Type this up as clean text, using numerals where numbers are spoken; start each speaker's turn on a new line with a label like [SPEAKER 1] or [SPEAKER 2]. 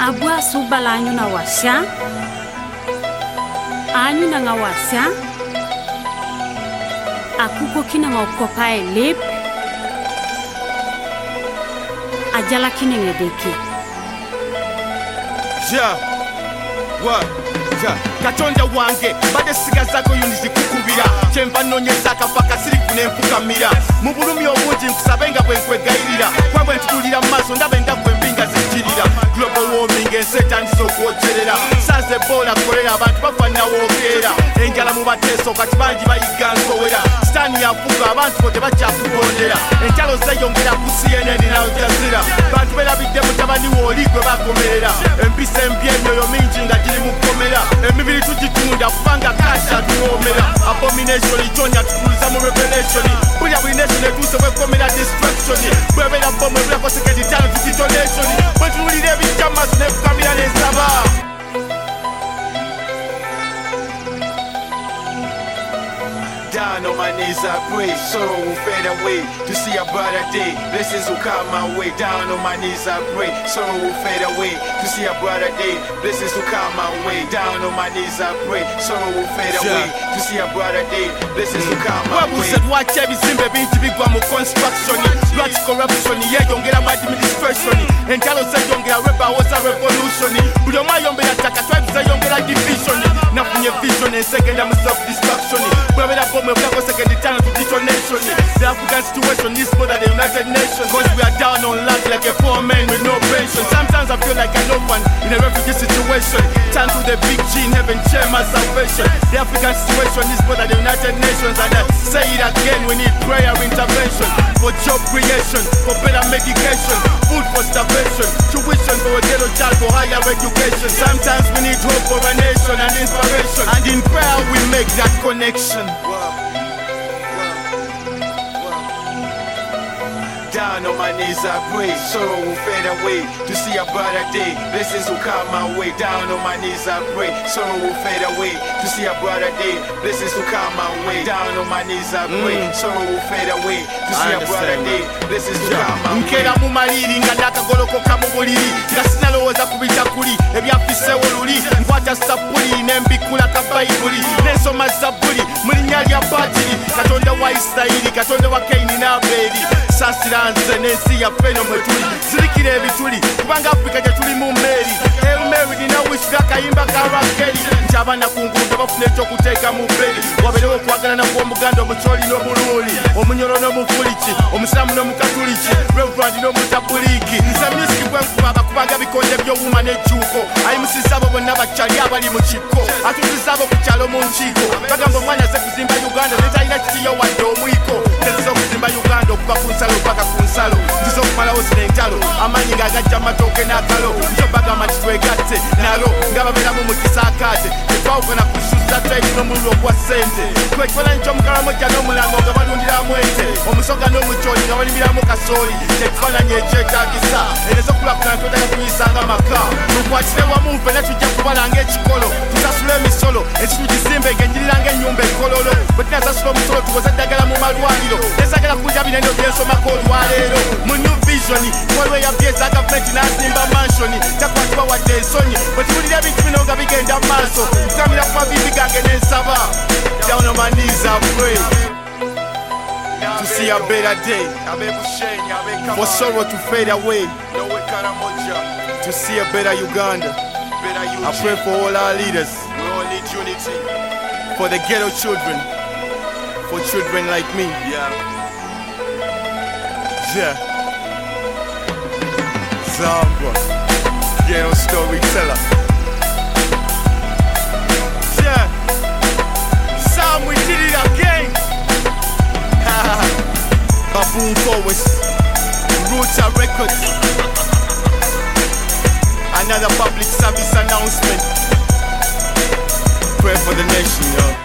[SPEAKER 1] Abua subala anyu na wasya. Anyu na nga wasya. Akuko kina nga okopa elip. Ajala kine ngedeki.
[SPEAKER 2] Ja. What? Ja. Katonda wange bade siga zako yunzi kukubira kyemba nonyeza akapaka siri kunemfukamira mu bulumi obungi nkusabenga bwe nkwegayirira kwabwe ntulira mu maaso ndabe ndagwe mbinga zikirira global warming ensetandisa okwogerera saze ebola kolera abantu bafa nawoogera enjala mu bateeso kati bangi bayiga nsowera sitaani yafuga abantu bo tebakyakugondera enkyalo zeyongera ku CNN na Al Jazeera bantu berabidde mutabani wooli gwe bakomerera empisa embi emyoyo mingi nga giri mu kkomera emibiri tugitunda kubanga kasha tuwomera abomination ijonya tutuliza mu revelation bulya buli nation etuuse bwekomera destruction bwebera bomu ebulako second time tukitonation bwetuwulira ebikyamaso nefukamira nensaba. Down on my knees I pray, sorrow will fade away to see a brighter day. Blessings will come my way. Down on my knees I pray, sorrow will fade away to see a brighter day. Blessings will come my way. Down on my knees I pray, sorrow will fade away to see a brighter day. Blessings will come my way. Said watch ebizimbe bingi bigwa mu construction. Blood corruption yeyongera mu administration. Enjalo zeyongera rebawoza revolution. Buli omu ayombera ttaka tribes zeyongera division. Nafunye vision ensegenda mu self destruction. Bwebera bomwe bwako second time to detonation. The African situation is more than the United Nations. Cause we are down on luck like a poor man with no pension. Sometimes I feel like an orphan in a refugee situation. Turn to the big G in heaven, share my salvation. The African situation is more than the United Nations. And I say it again, we need prayer intervention. For job creation, for better medication, food for starvation, tuition for a ghetto child for higher education. Sometimes we need hope for a nation and inspiration. And in prayer we make that connection. Down on my knees I pray, sorrow will fade away to see a brighter day. Blessings will come my way. Down on my knees I pray, sorrow will fade away to see a brighter day. Blessings will come my way. Down on my knees I pray, sorrow will fade away to see a brighter day. Blessings will come my way. Nkera mu maliri nga nakagolokoka mu buliri nga sinalowooza ku bitakuli ebyafisewo luli nkwata sapuli nembikula ka bayibuli nensoma zabbuli mu linnya lya batiri katonda wa Isirayiri katonda wa Kaini n'Abeeri saasira nze n'ensi yaffe eno mwe tuli zirikira ebituli kubanga Afrika gye tuli mu mmeeri Mary nina wisira akayimba ka Rakeri nti abaana ku nguudo bafuna ekyokuteeka mu bberi wabeerewo okwagalana kw'omuganda omukyoli n'omuluuli omunyolo n'omufuliki omusiraamu n'omukatuliki Reverend n'omutabuliiki nze music bwenkuba abakubanga bikonde by'obuuma n'ejjuuko ayimusizza abo bonna bakyali abali mu kikko atuzizza abo ku kyalo mu nkiiko bagamba omwana azze kuzimba Uganda netalina kitiyo wadde omwiko teziza okuzimba Uganda okuva ku nsalo paka ku nsalo nziza okumalawo zino entalo amaanyi ng'agajja amatooke n'akalo njo bagamba nti twegatte nalo nga babeeramu mu kisaakaate tetwawukana kusuza trade n'omululu ogwa ssente ekifaananyi ky'omukalamojja n'omulango nga balundiramu ente omusoga n'omukyoli nga balimiramu kasooli kyekifaananyi ekyetaagisa erezo okulakulana twetaaga kuyisanga maka tukwatire wamu ffenna tujja kubala ng'ekikolo tusasula emisolo ekitugizimbe ng'enjirira ng'ennyumba ekololo bwe tunasasula omusolo tukoze eddagala mu malwaliro nesagala kulya binendo byensomako olwaleero mu new vision waliwo eyabyeza gavumenti n'azimba mansioni takwatibwa wadde ensonyi bwe tuwulira ebintu bino nga bigenda mu maaso nkukamira ku mavivi gange n'ensaba. Down on my knees I pray to see a better day, for sorrow to fade away, to see a better Uganda. I pray for all our leaders, for the ghetto children, for children like me. Zambwa, ghetto storyteller. Sam, we did it again. Baboon Forest, Roots Records. Another public service announcement. Pray for the nation, yo.